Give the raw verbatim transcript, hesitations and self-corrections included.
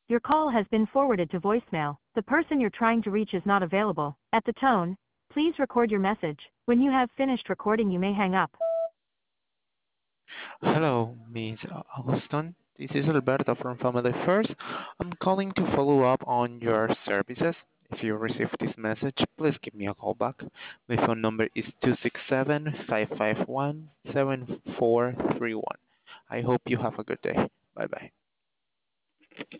Your call has been forwarded to voicemail. The person you're trying to reach is not available. At the tone, please record your message. When you have finished recording, you may hang up. Hello, Miss Alston. This is Alberto from Family First. I'm calling to follow up on your services. If you received this message, please give me a call back. My phone number is two six seven, five five one, seven four three one. I hope you have a good day. Bye bye.